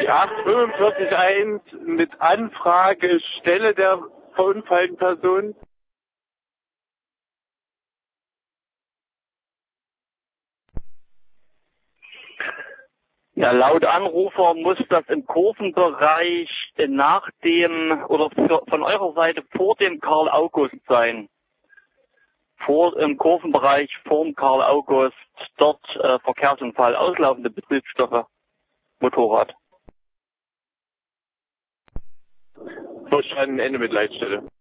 Die 8441 mit Anfrage Stelle der verunfallten Person. Ja, laut Anrufer muss das im Kurvenbereich nach dem oder von eurer Seite vor dem Karl August sein. Im Kurvenbereich vor dem Karl August, dort Verkehrsunfall, auslaufende Betriebsstoffe, Motorrad. Verstanden, Ende mit Leitstelle.